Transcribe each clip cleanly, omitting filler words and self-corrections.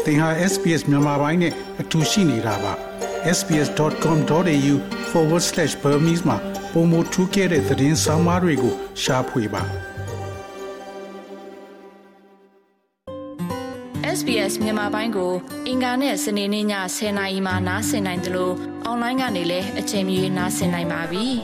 သင်ဟာ SPS မြန်မာပိုင်းနဲ့အတူရှိနေတာပါ sbs.com.au/Burmese မှာပုံမထူးခဲ့တဲ့သတင်းစာမားတွေကိုရှားဖွေပါ SBS မြန်မာပိုင်းကိုအင်ကာနဲ့စနေနေ့ည10:00နာရီမှနားဆင်နိုင်တယ်လို့အွန်လိုင်းကနေလည်းအချိန်မီနားဆင်နိုင်ပါပြီ။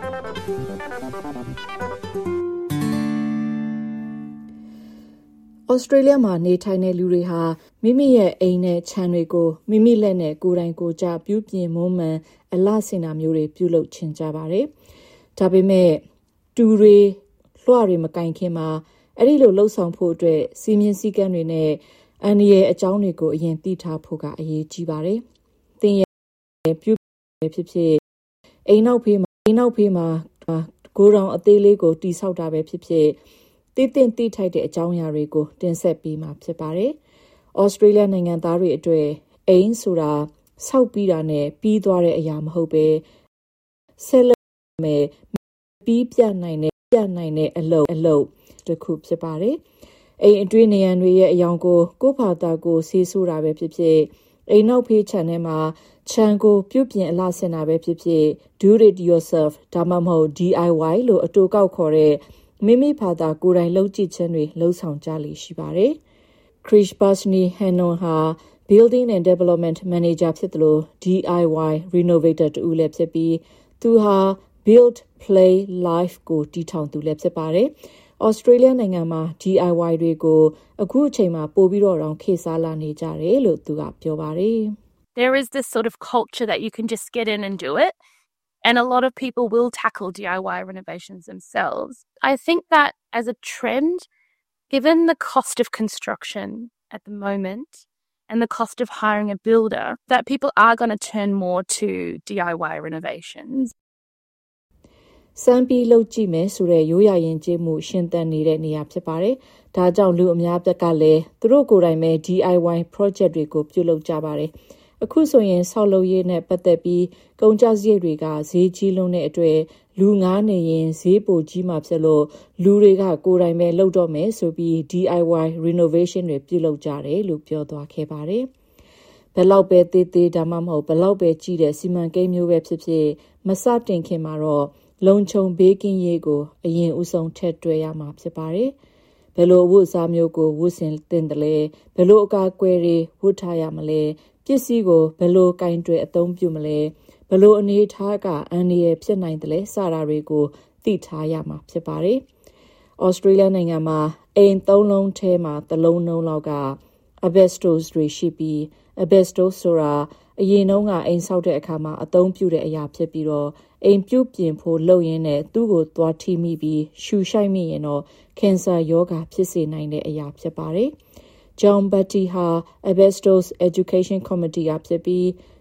ဩစတြေးလျမှာနေထိုင်တဲ့လူတွေဟာမိမိရဲ့အိမ်နဲ့ခြံတွေကိုမိမိလက်နဲ့ကိုယ်တိုင်ကိုယ်ကျပြုပြင်မွမ်းမံအလှဆင်တာမျိုးတွေပြုလုပ်ချင်ကြပါတယ်။ဒါပေမဲ့တူတွေလွှတွေမကင်ခင်မှာအဲ့ဒီလိုလှုပ်ဆောင်ဖို့အတွက်စီမင်းစည်းကမ်းတွေနဲ့အန်ဒီရဲ့အကြောင်းတွေကိုအရင်သိထားဖို့ကအရေးကြီးပါတယ်။သင်ရဲ့ပြုဖြစ်ဖြစ်အိမ်နောက်ဖေးမှာဂိုးတောင်အသေးလေးကိုတိဆောက်တာပဲဖြစ်ဖြစ်တိထိုက်တဲ့အကြောင်းအရာတွေကိုတင်ဆက်ပေးမှာဖြစ်ပါတယ်။ဩစတြေးလျနိုင်ငံသားတွေအတွက်အိမ်ဆိုတာဆောက်ပြီးတာနဲ့ပြီးသွားတဲ့အရာမဟုတ်ပဲဆက်လက်မဲ့ပြီးပြနိုင်တဲ့အလုပ်တစ်ခုဖြစ်ပါတယ်။အိမ်အတွင်းနေရန်တွေရဲ့အယောင်ကိုကိုယ့်ဘာသာကိုဆေးဆိုးတာပဲဖြစ်ဖြစ်အိမ်နောက်ဖေးခြံထဲမှာခြံကိုပြုပြင်အလှဆင်တာပဲဖြစ်ဖြစ် do it yourself ဒါမှမဟုတ် DIY လို့အတူကောက်ခေါ်တဲ့မိမိဘာသာကိုယ်တိုင်လုပ်ကြည့်ခြင်းတွေလှုပ်ဆောင်ကြလိမ့်ရှိပါတယ်။ Krish Basni Hannon ဟာ Building and Development Manager ဖြစ်တယ်လို့ DIY Renovator တူလည်းဖြစ်ပြီးသူဟာ Build Play Life ကိုတည်ထောင်သူလည်းဖြစ်ပါတယ်။ Australia နိုင်ငံမှာ DIY တွေကိုအခုအချိန်မှာပို့ပြီးတော့ခေတ်စားလာနေကြတယ်လို့သူကပြောပါတယ်။ There is this sort of culture that you can just get in and do it. And a lot of people will tackle DIY renovations themselves. I think that as a trend, given the cost of construction at the moment and the cost of hiring a builder, that people are going to turn more to DIY renovations. စံပီလုပ်ကြည့်မယ်ဆိုတဲ့ရိုးရာရင်ကျေးမှုရှင်သန်နေတဲ့နေရာဖြစ်ပါတယ်။ဒါကြောင့်လူအများကလည်းသူတို့ကိုယ်တိုင်ပဲ DIY project တွေကိုပြုလုပ်ကြပါတယ်။အခုဆိုရင်ဆောက်လုပ်ရေးနဲ့ပတ်သက်ပြီးကုန်ကျစရိတ်တွေကဈေးကြီးလွန်းတဲ့အတွက်လူငားနေရင်ဈေးပိုကြီးမှာဖြစ်လို့လူတွေကကိုယ်တိုင်ပဲလုပ်တော့မယ်ဆိုပြီး DIY renovation တွေပြုလုပ်ကြတယ်လို့ပြောသွားခဲ့ပါတယ်။ဘယ်လောက်ပဲသေးဒါမှမဟုတ်ဘယ်လောက်ပဲကြီးတဲ့စီမံကိန်းမျိုးပဲဖြစ်ဖြစ်မစတင်ခင်မှာတော့လုံခြုံဘေးကင်းရေးကိုအရင်ဦးဆုံးထည့်တွက်ရမှာဖြစ်ပါတယ်။ဘယ်လိုအဝတ်အစားမျိုးကိုဝတ်ဆင်သင့်တယ်လဲဘယ်လိုအကာအကွယ်တွေဝတ်ထားရမလဲပစ္စည်းကိုဘယ်လိုကင်တွယ်အသုံးပြုမလဲဘယ်လိုအနေထားကအန္တရာယ်ဖြစ်နိုင်တယ်လဲစတာတွေကိုသိထားရမှာဖြစ်ပါတယ်။ Australia နိုင်ငံမှာအိမ်၃လုံးထဲမှာတစ်လုံးနှုံးလောက်က asbestos တွေရှိပြီး asbestos ဆိုတာအရင်တုန်းကအိမ်ဆောက်တဲ့အခါမှာအသုံးပြုတဲ့အရာဖြစ်ပြီးတော့အိမ်ပြုပြင်ဖို့လုပ်ရင်းနဲ့သူ့ကိုသွားထိမိပြီးရှူရှိုက်မိရင်တော့ကင်ဆာရောဂါဖြစ်စေနိုင်တဲ့အရာဖြစ်ပါတယ်။ John Batty ဟာ Asbestos Education Committee ကဖြစ်ပြီး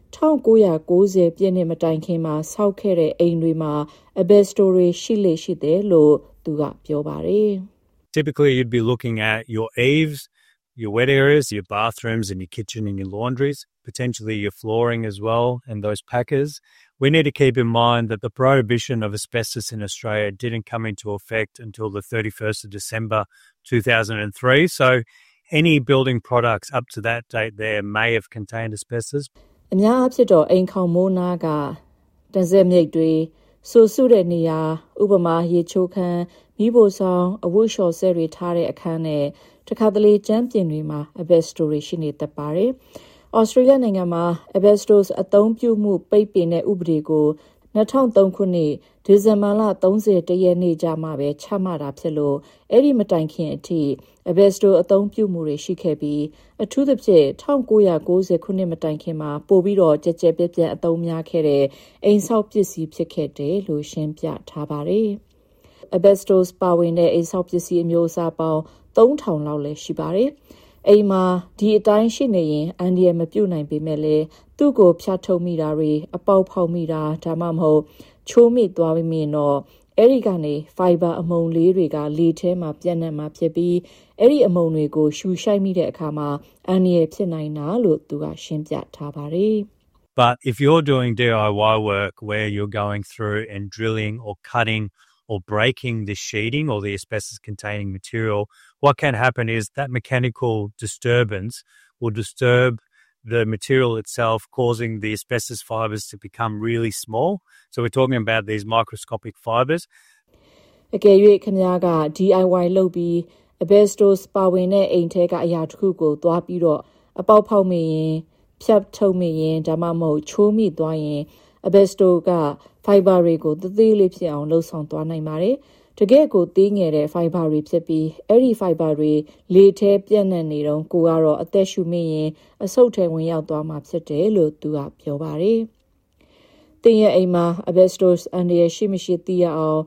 1990ပြည့်နှစ်မတိုင်ခင်မှာဆောက်ခဲ့တဲ့အိမ်တွေမှာ asbestos တွေရှိတယ်လို့သူကပြောပါတယ်။ Typically you'd be looking at your eaves, your wet areas, your bathrooms and your kitchen and your laundries, potentially your flooring as well and those packers. We need to keep in mind that the prohibition of asbestos in Australia didn't come into effect until the 31st of December 2003. So any building products up to that date there may have contained asbestos. အများအဖြစ်တော့အိမ်ခေါင်မိုးနားကတန်ဆက်မြိတ်တွေဆူဆုတဲ့နေရာဥပမာရေချိုးခန်းမိဖို့ဆောင်အဝတ်လျှော်ဆဲတွေထားတဲ့အခန်းနဲ့တခါတလေကျမ်းပြင်တွေမှာ asbestos တွေရှိနေတတ်ပါတယ်။ Australia နိုင်ငံမှာ asbestos အသုံးပြုမှုပိတ်ပင်တဲ့ဥပဒေကို2003ခုနှစ်ဒီဇင်ဘာလ31ရက်နေ့ကြမှာပဲချမှတ်တာဖြစ်လို့အဲ့ဒီမတိုင်ခင်အထိ asbestos အသုံးပြုမှုတွေရှိခဲ့ပြီးအထူးသဖြင့်1990ခုနှစ်မတိုင်ခင်မှာပို့ပြီးတော့ကြက်ပြက်အသုံးများခဲ့တဲ့အိမ်ဆောက်ပစ္စည်းဖြစ်ခဲ့တယ်လို့ရှင်းပြထားပါတယ်။ asbestos ပါဝင်တဲ့အိမ်ဆောက်ပစ္စည်းအမျိုးအစားပေါင်း3000လောက်လည်းရှိပါတယ်။အိမ်မှာဒီအတိုင်းရှိနေရင်အန္တရာယ်မပြုတ်နိုင်ပေမဲ့လည်းသူ့ကိုဖြတ်ထုတ်မိတာတွေအပေါက်ဖောက်မိတာဒါမှမဟုတ်ချိုးမိသွားပြီးမြင်တော့အဲ့ဒီကနေ fiber အမုံလေးတွေကလေထဲမှာပြန့်နှံ့မှာဖြစ်ပြီးအဲ့ဒီအမုံတွေကိုရှူရှိုက်မိတဲ့အခါမှာအန္တရာယ်ဖြစ်နိုင်တာလို့သူကရှင်းပြထားပါတယ်။ But if you're doing DIY work where you're going through and drilling or cutting or breaking the sheeting or the asbestos containing material, what can happen is that mechanical disturbance will disturb the material itself, causing the asbestos fibres to become really small. So we're talking about these microscopic fibres. အကယ်၍ခင်ဗျားက DIY လုပ်ပြီး asbestos ပါဝင်တဲ့အိမ်ထဲကအရာတစ်ခုကိုသွားပြီးတော့အပေါက်ဖောက်မိရင်ဖြတ်ထုတ်မိရင်ဒါမှမဟုတ်ချိုးမိသွားရင် asbestos က fiber တွေကိုသေးလေးဖြစ်အောင်လှုပ်ဆောင်သွားနိုင်ပါတယ်တကယ်ကိုသေးငယ်တဲ့ fiber တွေဖြစ်ပြီးအဲ့ဒီ fiber တွေလေထဲပြန့်နှံ့နေတော့ကိုကတော့အသက်ရှူမိရင်အဆုတ်ထဲဝင်ရောက်သွားမှာဖြစ်တယ်လို့သူကပြောပါတယ်တင်ရဲ့အိမ်မှာ asbestos အန္တရာယ်ရှိမရှိသိရအောင်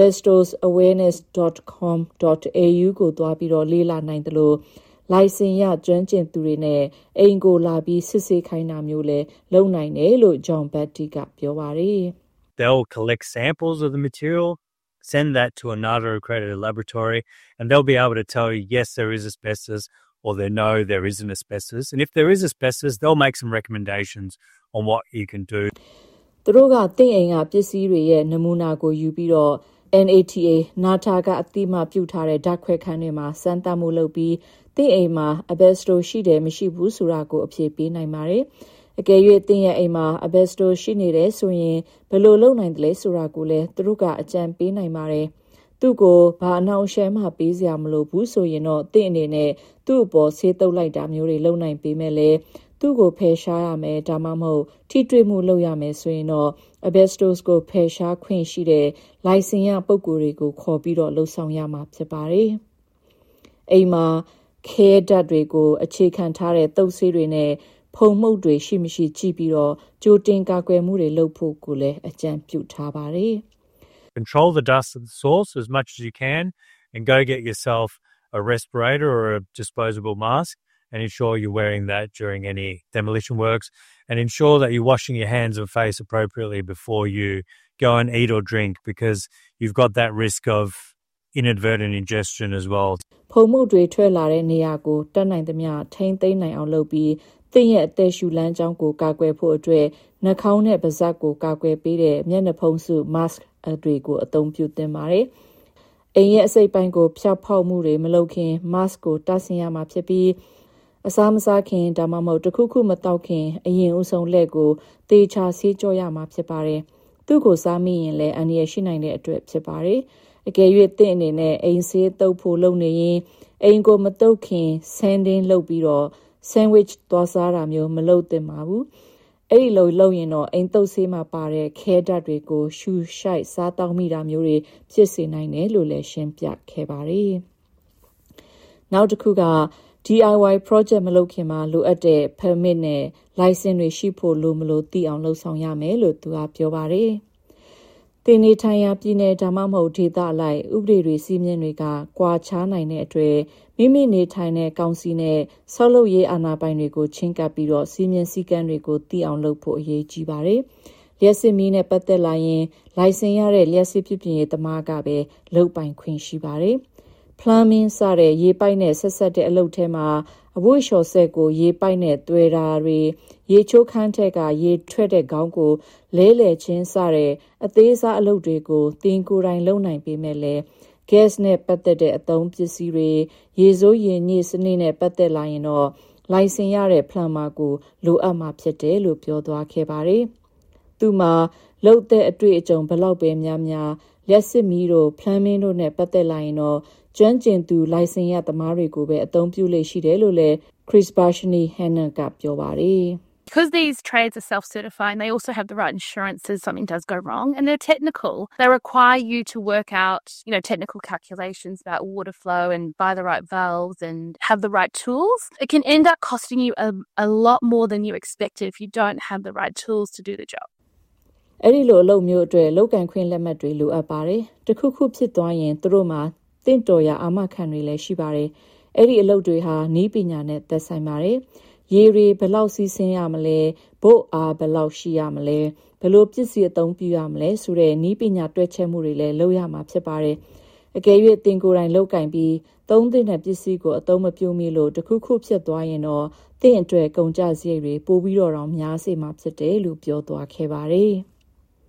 asbestosawareness.com.au ကိုသွားပြီးတော့လေ့လာနိုင်တယ်လို့လိုင်စင်ရကျွမ်းကျင်သူတွေနဲ့အိမ်ကိုလာပြီးစစ်ဆေးခိုင်းတာမျိုးလဲလုပ်နိုင်တယ်လို့ John Batty ကပြောပါတယ် They'll collect samples of the material, send that to another accredited laboratory, and they'll be able to tell you, yes, there is asbestos, or they know there isn't asbestos. And if there is asbestos, they'll make some recommendations on what you can do. သူတို့ကတင့်အိမ်ကပစ္စည်းတွေရဲ့နမူနာကိုယူပြီးတော့ NATA နာတာကအတိမပြုထားတဲ့ဓာတ်ခွဲခန်းတွေမှာစမ်းသပ်မှုလုပ်ပြီးတင့်အိမ်မှာ asbestos ရှိတယ်မရှိဘူးဆိုတာကိုအဖြေပေးနိုင်ပါတယ်အကယ်၍တင့်ရဲ့အိမ်မှာ asbestos ရှိနေတယ်ဆိုရင်ဘယ်လိုလုပ်နိုင်တယ်လဲဆိုတာကိုလည်းသူတို့ကအကြံပေးနိုင်ပါတယ်သူ့ကိုဘာအနောက်ရှဲမှပေးစရာမလိုဘူးဆိုရင်တော့တင့်အနေနဲ့သူ့အပေါ်ဆေးတုပ်လိုက်တာမျိုးတွေလုပ်နိုင်ပေးမယ်လေသူ့ကိုဖယ်ရှားရမယ်ဒါမှမဟုတ်ထိတွေ့မှုလုပ်ရမယ်ဆိုရင်တော့ asbestos ကိုဖယ်ရှားခွင့်ရှိတဲ့လိုင်စင်ရပုဂ္ဂိုလ်တွေကိုခေါ်ပြီးတော့လှုပ်ဆောင်ရမှာဖြစ်ပါတယ်အိမ်မှာခဲဓာတ်တွေကိုအခြေခံထားတဲ့သုတ်ဆေးတွေနဲ့ဖုံမှုတ်တွေရှိမရှိကြည့်ပြီးတော့ကြိုတင်ကာကွယ်မှုတွေလုပ်ဖို့ကိုလည်းအကြံပြုထားပါတယ် Control the dust at the source as much as you can and go get yourself a respirator or a disposable mask and ensure you're wearing that during any demolition works and ensure that you're washing your hands and face appropriately before you go and eat or drink because you've got that risk of inadvertent ingestion as well. ဖုံမှုတ်တွေထွက်လာတဲ့နေရာကိုတတ်နိုင်သမျှထိန်းသိမ်းနိုင်အောင်လုပ်ပြီးသင်ရဲ့အသက်ရှူလမ်းကြောင်းကိုကာကွယ်ဖို့အတွက်နှာခေါင်းနဲ့ပါးစပ်ကိုကာကွယ်ပေးတဲ့မျက်နှာဖုံးစု mask တွေကိုအသုံးပြုသင့်ပါတယ်။အိမ်ရဲ့အစိတ်ပိုင်းကိုဖျောက်ဖောက်မှုတွေမလုပ်ခင် mask ကိုတပ်ဆင်ရမှာဖြစ်ပြီးအစားမစားခင်ဒါမှမဟုတ်တစ်ခုခုမတောက်ခင်အရင်ဦးဆုံးလက်ကိုတေချာဆေးကြောရမှာဖြစ်ပါတယ်။သူ့ကိုစားမိရင်လည်းအန္တရာယ်ရှိနိုင်တဲ့အတွက်ဖြစ်ပါတယ်။အကယ်၍သင်အနေနဲ့အိမ်ဆေးတုပ်ဖို့လုပ်နေရင်အိမ်ကိုမတုပ်ခင်ဆန်ဒင်းလုပ်ပြီးတော့ sandwich သွားစားတာမျိုးမလုပ်သင့်ပါဘူး။အဲ့ဒီလိုလုပ်ရင်တော့အိမ်တုပ်ဆေးမှာပါတဲ့ခဲဓာတ်တွေကိုရှူရှိုက်စားတောင်းမိတာမျိုးတွေဖြစ်စေနိုင်တယ်လို့လည်းရှင်းပြခဲ့ပါတယ်။နောက်တစ်ခုကDIY project မလုပ်ခင်မှာလိုအပ်တဲ့ permit နဲ့ license တွေရှိဖို့လိုမလို့သိအောင်လုပ်ဆောင်ရမယ်လို့သူကပြောပါတယ်။တင်နေထိုင်ရာပြည်နယ်ဒါမှမဟုတ်ဒေသအလိုက်ဥပဒေတွေစီမင်းတွေကကွာခြားနိုင်တဲ့အတွက်မိမိနေထိုင်တဲ့ကောင်စီနဲ့ဆောက်လုပ်ရေးအာဏာပိုင်တွေကိုချင်းကပ်ပြီးတော့စီမင်းစည်းကမ်းတွေကိုသိအောင်လုပ်ဖို့အရေးကြီးပါတယ်။လျှက်စစ်မီးနဲ့ပတ်သက်လာရင်လိုင်စင်ရတဲ့လျှက်စစ်ဖြစ်ပြင်ရေးသမားကပဲလုပ်ပိုင်ခွင့်ရှိပါတယ်။ plumbing စတဲ့ရေပိုက်နဲ့ဆက်ဆက်တဲ့အလုပ်ထဲမှာအဝတ်လျှော်ဆက်ကိုရေပိုက်နဲ့တွဲတာတွေရေချိုးခန်းထက်ကရေထွက်တဲ့ခေါင်းကိုလဲလှယ်ခြင်းစတဲ့အသေးစားအလုပ်တွေကိုတင်ကိုယ်တိုင်လုပ်နိုင်ပေမဲ့လည်း gas နဲ့ပတ်သက်တဲ့အသုံးပစ္စည်းတွေရေစိုးရေညစ်စနစ်နဲ့ပတ်သက်လာရင်တော့လိုင်စင်ရတဲ့ plumber ကိုလိုအပ်မှာဖြစ်တယ်လို့ပြောသွားခဲ့ပါတယ်။သူမှာလုပ်တဲ့အတွေ့အကြုံဘလောက်ပဲများများလျှက်စစ်မီးတို့ plumbing တို့နဲ့ပတ်သက်လာရင်တော့ကျွမ်းကျင်သူလိုင်စင်ရသမားတွေကိုပဲအသုံးပြုလေ့ရှိတယ်လို့လည်း Chris Barshani Hannon ကပြောပါတယ်။ Because these trades are self-certifying, they also have the right insurances if something does go wrong, and they're technical. They require you to work out, technical calculations about water flow and buy the right valves and have the right tools. It can end up costing you a lot more than you expected if you don't have the right tools to do the job. အဲ့ဒီလိုအလုပ်မျိုးအတွက်လောက်ကန်ခွင့်လက်မှတ်တွေလိုအပ်ပါတယ်။တခုခုဖြစ်သွားရင်သူတို့မှာတင့်တော်ရာအာမခံတွေလည်းရှိပါတယ်။အဲ့ဒီအလုပ်တွေဟာနီးပညာနဲ့သက်ဆိုင်ပါတယ်။ရေတွေဘယ်လောက်စီးဆင်းရမလဲဘို့အားဘယ်လောက်ရှိရမလဲဘယ်လိုပစ္စည်းအသုံးပြုရမလဲဆိုတဲ့နီးပညာတွက်ချက်မှုတွေလည်းလုပ်ရမှာဖြစ်ပါတယ်။အကယ်၍တင်ကိုယ်တိုင်လောက်ကင်ပြီးသုံးသင့်တဲ့ပစ္စည်းကိုအသုံးမပြုမိလို့တခုခုဖြစ်သွားရင်တော့တင့်အတွက်ကုန်ကျစရိတ်တွေပိုပြီးတော့များစေမှာဖြစ်တယ်လို့ပြောသွားခဲ့ပါတယ်။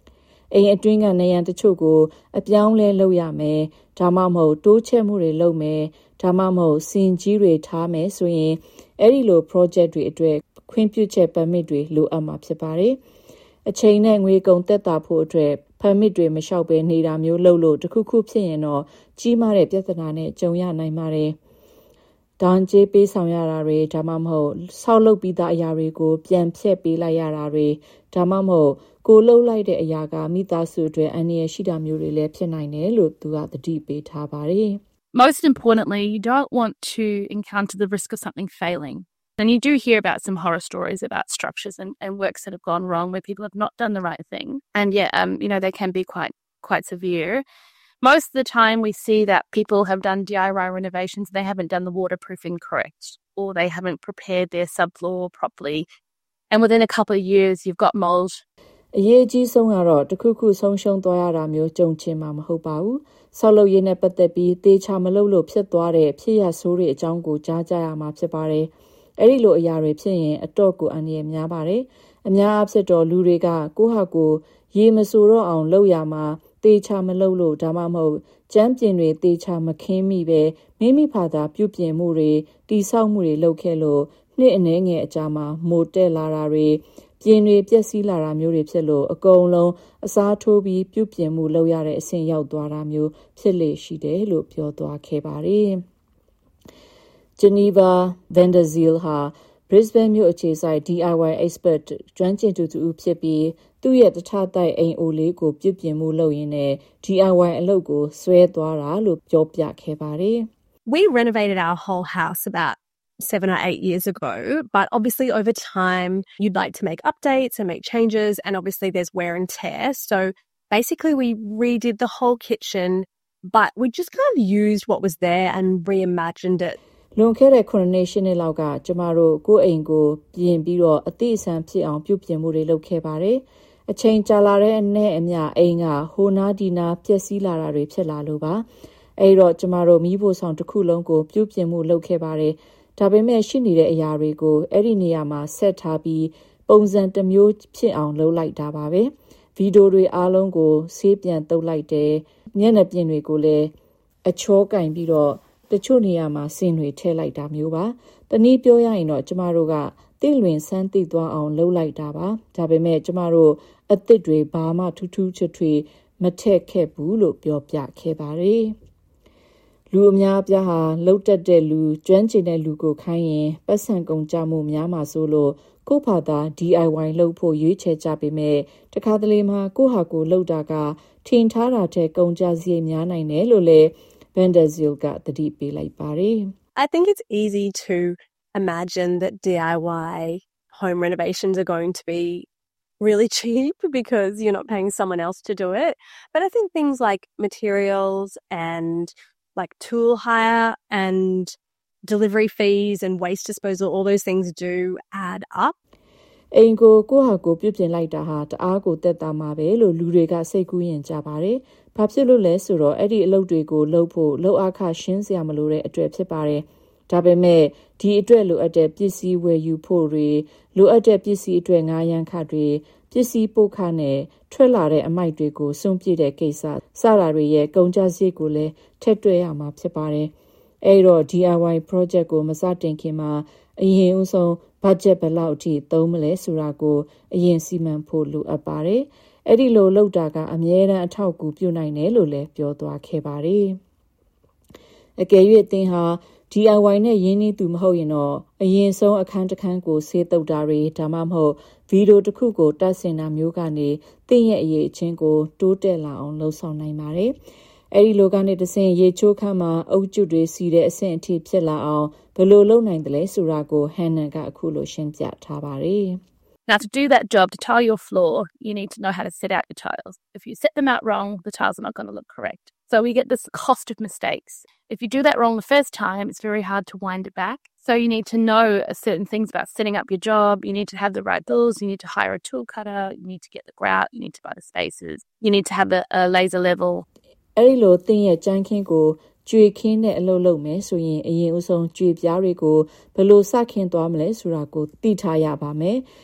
အိမ်အတွင်းကနေရန်တချို့ကိုအပြောင်းလဲလုပ်ရမယ်ဒါမှမဟုတ်တိုးချဲ့မှုတွေလုပ်မယ်ဒါမှမဟုတ်စင်ကြီးတွေထားမယ်ဆိုရင်အဲ့ဒီလို project တွေအတွက်ခွင့်ပြုချက် permit တွေလိုအပ်မှာဖြစ်ပါတယ်အချိန်နဲ့ငွေကုန်သက်သာဖို့အတွက် permit တွေမလျှောက်ဘဲနေတာမျိုးလုပ်လို့တခုခုဖြစ်ရင်တော့ကြီးမားတဲ့ပြဿနာနဲ့ကြုံရနိုင်ပါတယ်ဒဏ်ကြေးပေးဆောင်ရတာတွေဒါမှမဟုတ်ဆောက်လုပ်ပြီးသားအရာတွေကိုပြန်ဖျက်ပေးလိုက်ရတာတွေဒါမှမဟုတ်ကိုလှုပ်လိုက်တဲ့အရာကမိသားစုအတွက်အန္တရာယ်ရှိတာမျိုးတွေလည်းဖြစ်နိုင်တယ်လို့သူကသတိပေးထားပါတယ် Most importantly, you don't want to encounter the risk of something failing. And you do hear about some horror stories about structures and works that have gone wrong where people have not done the right thing. And they can be quite severe. Most of the time we see that people have done DIY renovations, they haven't done the waterproofing correct, or they haven't prepared their subfloor properly. And within a couple of years, you've got mold. အရေးကြီးဆုံးကတော့တခုခုဆုံးရှုံးသွားရတာမျိုးကြုံချင်မှာမဟုတ်ပါဘူး။ဆောက်လုပ်ရေးနဲ့ပတ်သက်ပြီးတေချာမလုပ်လို့ဖြစ်သွားတဲ့ဖြစ်ရဆိုးတွေအကြောင်းကိုကြားကြရမှာဖြစ်ပါတယ်။အဲ့ဒီလိုအရာတွေဖြစ်ရင်အတော့ကိုအန္တရာယ်များပါတယ်။အများအားဖြင့်တော့လူတွေကကိုယ့်ဟာကိုယ်ရေမဆိုတော့အောင်လုပ်ရမှာတေချာမလုပ်လို့ဒါမှမဟုတ်ကျန်းပြင်တွေတေချာမခင်းမိပဲမိမိဖာသာပြုပြင်မှုတွေတိဆောက်မှုတွေလုပ်ခဲ့လို့နှစ်အနည်းငယ်အကြာမှာမိုတက်လာတာတွေပြင်တွေပျက်စီးလာတာမျိုးတွေဖြစ်လို့အကုန်လုံးအစားထိုးပြီးပြုပြင်မှုလုပ်ရတဲ့အဆင့်ရောက်သွားတာမျိုးဖြစ်လေရှိတယ်လို့ပြောသွားခဲ့ပါတယ်။ Geneva van der Ziel ဟာ Brisbane မြို့အခြေစိုက် DIY expert ကျွမ်းကျင်သူဖြစ်ပြီးသူ့ရဲ့တထတိုက်အိမ်အိုလေးကိုပြုပြင်မှုလုပ်ရင်းနဲ့ DIY အလုပ်ကိုဆွဲသွားတာလို့ပြောပြခဲ့ပါတယ်။ We renovated our whole house about 7 or 8 years ago, but obviously over time you'd like to make updates and make changes, and obviously there's wear and tear. So basically we redid the whole kitchen, but we just kind of used what was there and reimagined it. လွန်ခဲ့တဲ့9နှစ်ရှစ်နှစ်လောက်ကကျမတို့ကိုယ့်အိမ်ကိုပြင်ပြီးတော့အသည့်အဆန်းဖြစ်အောင်ပြုပြင်မှုတွေလုပ်ခဲ့ပါတယ်။အချိန်ကြာလာတဲ့အနဲ့အမျှအိမ်ကဟိုနာဒီနာပျက်စီးလာတာတွေဖြစ်လာလို့ပါ။အဲ့တော့ကျမတို့မိဖို့ဆောင်တစ်ခုလုံးကိုပြုပြင်မှုလုပ်ခဲ့ပါတယ်။ဒါပေမဲ့ရှိနေတဲ့အရာတွေကိုအဲ့ဒီနေရာမှာဆက်ထားပြီးပုံစံတစ်မျိုးဖြစ်အောင်လုပ်လိုက်တာပါပဲ။ဗီဒီယိုတွေအားလုံးကိုဆေးပြန်တုပ်လိုက်တယ်။မျက်နှာပြင်တွေကိုလည်းအချောကင်ပြီးတော့တချို့နေရာမှာဆင်းတွေထည့်လိုက်တာမျိုးပါ။တနည်းပြောရရင်တော့ကျမတို့ကတိလွင်ဆန်းသိသွားအောင်လုပ်လိုက်တာပါ။ဒါပေမဲ့ကျမတို့အသစ်တွေဘာမှထူးထူးချွတ်ထွေမထည့်ခဲ့ဘူးလို့ပြောပြခဲ့ပါတယ်။လူအများအပြားဟာလှုပ်တက်တဲ့လူကျွမ်းကျင်တဲ့လူကိုခိုင်းရင်ပတ်စံကုန်ကြမှုများမှာဆိုလို့ကိုယ့်ဘာသာ DIY လုပ်ဖို့ရွေးချယ်ကြပေမဲ့တခါတလေမှာကိုယ့်ဟာကိုယ်လုပ်တာကထင်ထားတာတဲ့ကုန်ကြစရိတ်များနိုင်တယ်လို့လည်းvan der Ziel ကသတိပေးလိုက်ပါတယ် I think it's easy to imagine that DIY home renovations are going to be really cheap because you're not paying someone else to do it. But I think things like materials and like tool hire and delivery fees and waste disposal, all those things do add up. အိမ်ကိုကိုဟာကိုပြုပြင်လိုက်တာဟာတအားကိုတက်တာမှာပဲလို့လူတွေကစိတ်ကူးရင်ကြပါတယ်။ဘာဖြစ်လို့လဲဆိုတော့အဲ့ဒီအလုပ်တွေကိုလုပ်ဖို့လှုပ်အခရှင်းစရာမလိုတဲ့အတွက်ဖြစ်ပါတယ်။ဒါပေမဲ့ဒီအတွက်လိုအပ်တဲ့ပစ္စည်းဝယ်ယူဖို့တွေလိုအပ်တဲ့ပစ္စည်းအတွက်ငါးရန်ခတွေပစ္စည်းပို့ခနဲ့ထွက်လာတဲ့အမိုက်တွေကိုစွန့်ပစ်တဲ့ကိစ္စစတာတွေရဲ့ကုန်ကျစရိတ်ကိုလည်းထည့်တွက်ရမှာဖြစ်ပါတယ်။အဲ့တော့ DIY project ကိုမစတင်ခင်မှာအရင်ဦးဆုံး budget ဘယ်လောက်အထိသုံးမလဲဆိုတာကိုအရင်စီမံဖို့လိုအပ်ပါတယ်။အဲ့ဒီလိုလုပ်တာကအများအားအထောက်အကူပြုနိုင်တယ်လို့လည်းပြောသွားခဲ့ပါတယ်။အကယ်၍သင်ဟာ DIY နဲ့ရင်းနှီးသူမဟုတ်ရင်တော့အရင်ဆုံးအခန်းတစ်ခန်းကိုဆေးတုပ်တာတွေဒါမှမဟုတ်ဗီဒီယိုတစ်ခုကိုတက်ဆင်တာမျိုးကနေသင်ရဲ့အရေးအချင်းကိုတိုးတက်လာအောင်လှုံ့ဆော်နိုင်ပါတယ်။အဲဒီလိုကနေတဆင့်ရေချိုးခန်းမှာအုပ်ကျတွေစီတဲ့အဆင့်အထိဖြစ်လာအောင်ဘယ်လိုလုပ်နိုင်တယ်လဲဆိုတာကို Hannah ကအခုလိုရှင်းပြထားပါတယ်။ Now, to do that job, to tile your floor, you need to know how to set out your tiles. If you set them out wrong, the tiles are not going to look correct. So we get this cost of mistakes. If you do that wrong the first time, it's very hard to wind it back. So you need to know certain things about setting up your job. You need to have the right tools. You need to hire a tool cutter. You need to get the grout. You need to buy the spacers. You need to have a laser level. အဲဒီလိုသင်ရဲ့ကြမ်းခင်းကိုကြွေခင်းတဲ့အလုပ်လုပ်မယ်ဆိုရင်အရင်အဆုံးကြွေပြားတွေကိုဘယ်လိုစခင်းသွားမလဲဆိုတာကိုသိထားရပါမယ်။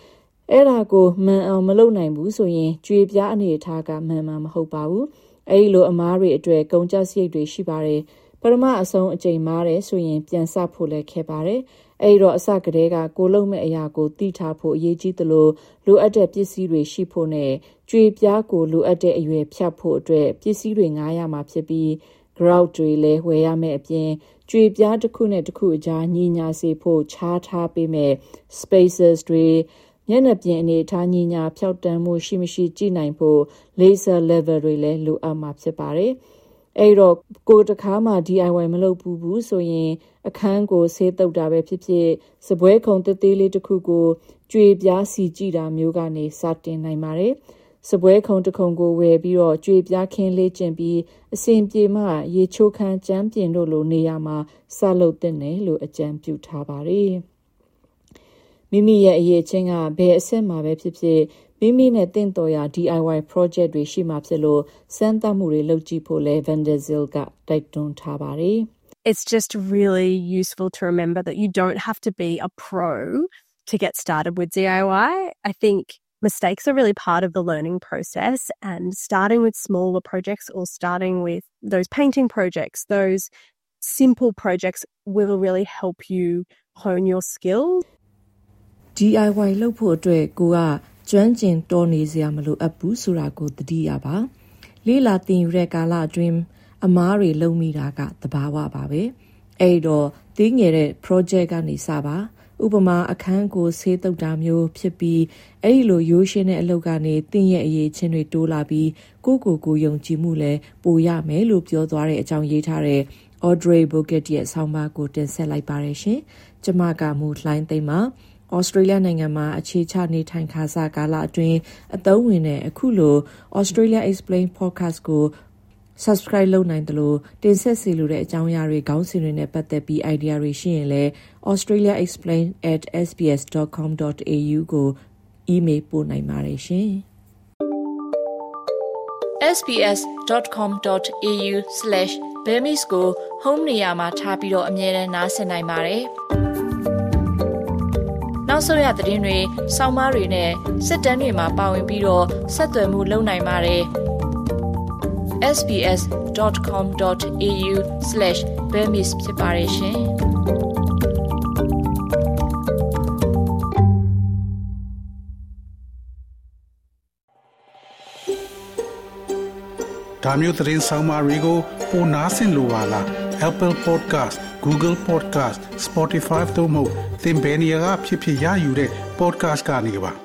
အဲ့ဒါကိုမှန်အောင်မလုပ်နိုင်ဘူးဆိုရင်ကြွေပြားအနေအထားကမှန်မှာမဟုတ်ပါဘူးအဲ့လိုအမားတွေအတွက်ကုန်ကျစရိတ်တွေရှိပါတယ်ပထမအဆုံးအချိန်မားတယ်ဆိုရင်ပြန်ဆဖို့လည်းခဲ့ပါတယ်အဲ့တော့အစကတည်းကကိုလုံးမဲ့အရာကိုသိထားဖို့အရေးကြီးသလိုလိုအပ်တဲ့ပစ္စည်းတွေရှိဖို့နဲ့ကြွေပြားကိုလိုအပ်တဲ့အရွယ်ဖြတ်ဖို့အတွက်ပစ္စည်းတွေငှားရမှာဖြစ်ပြီး grout တွေလည်းဝယ်ရမယ့်အပြင်ကြွေပြားတစ်ခုနဲ့တစ်ခုအကြားညီညာစေဖို့ခြားထားပေးမဲ့ spaces တွေမျက်နှာပြင်အနေထားညီညာဖြောက်တန်းမှုရှိမရှိကြည့်နိုင်ဖို့ laser level တွေလည်းလိုအပ်မှာဖြစ်ပါတယ်အဲ့တော့ကိုတခါမှ DIY မလုပ်ဘူးဆိုရင်အခန်းကိုဆေးတုပ်တာပဲဖြစ်ဖြစ်စပွဲခုံသေးသေးလေးတစ်ခုကိုကြွေပြားစီကြည့်တာမျိုးကနေစတင်နိုင်ပါတယ်စပွဲခုံတစ်ခုကိုဝယ်ပြီးတော့ကြွေပြားခင်းလေးကျင်ပြီးအစဉ်ပြေမှရေချိုးခန်းကျန်းပြင်တို့လိုနေရာမှာစလုပ်တဲ့နယ်လို့အကြံပြုထားပါတယ်မိမိရဲ့အရေးချင်းကဘယ်အဆင့်မှာပဲဖြစ်ဖြစ်မိမိနဲ့တင့်တော်ရာ DIY project တွေရှိမှဖြစ်လို့စမ်းသပ်မှုတွေလုပ်ကြည့်ဖို့လဲ Van der Zil ကတိုက်တွန်းထားပါတယ် It's just really useful to remember that you don't have to be a pro to get started with DIY. I think mistakes are really part of the learning process, and starting with smaller projects or starting with those painting projects, those simple projects will really help you hone your skills. DIY လုပ်ဖို့အတွက်ကိုကကျွမ်းကျင်တော်နေစရာမလိုအပ်ဘူးဆိုတာကိုသတိရပါလေးလာတင်ယူတဲ့ကာလအတွင်းအမားတွေလုံးမိတာကသဘာဝပါပဲအဲ့တော့သိငယ်တဲ့ project ကနေစပါဥပမာအခန်းကိုဆေးတုပ်တာမျိုးဖြစ်ပြီးအဲ့ဒီလိုရိုးရှင်းတဲ့အလုပ်ကနေတင်းရဲ့အရေးချင်းတွေတိုးလာပြီးကိုယုံကြည်မှုလည်းပိုရမယ်လို့ပြောသွားတဲ့အကြောင်းရေးထားတဲ့ Audrey Bogut ရဲ့ဆောင်းပါးကိုတင်ဆက်လိုက်ပါရရှင်ကျမကမူလှိုင်းသိမ်းမှာAustralia နိုင်ငံမှာအခြေချနေထိုင်ခါစားကာလအတွင်းအသုံးဝင်တဲ့အခုလို Australia Explain podcast ကို subscribe လုပ်နိုင်တယ်လို့တင်ဆက်စီလိုတဲ့အကြောင်းအရာတွေခေါင်းစဉ်တွေနဲ့ပတ်သက်ပြီး idea တွေရှိရင်လည်း australiaexplain@sbs.com.au ကို email ပို့နိုင်ပါတယ်ရှင် sbs.com.au/Burmese ကို home နေရာမှာထားပြီးတော့အမြဲတမ်းနားဆင်နိုင်ပါတယ်နောက်ဆုံးရသတင်းတွေ၊ဆောင်းပါးတွေနဲ့စစ်တမ်းတွေမှာပါဝင်ပြီးတော့ဆက်သွယ်မှုလုပ်နိုင်ပါတယ်။ sbs.com.au/Burmese ဖြစ်ပါတယ်ရှင်။ဒါမျိုးသတင်းဆောင်းပါးတွေကိုပိုနားဆင်လိုပါလား Apple Podcast, Google Podcast, Spotify တို့မှာသင်ပင်ရာဖြစ်ဖြစ်ရယူတဲ့ podcast ကနေပါ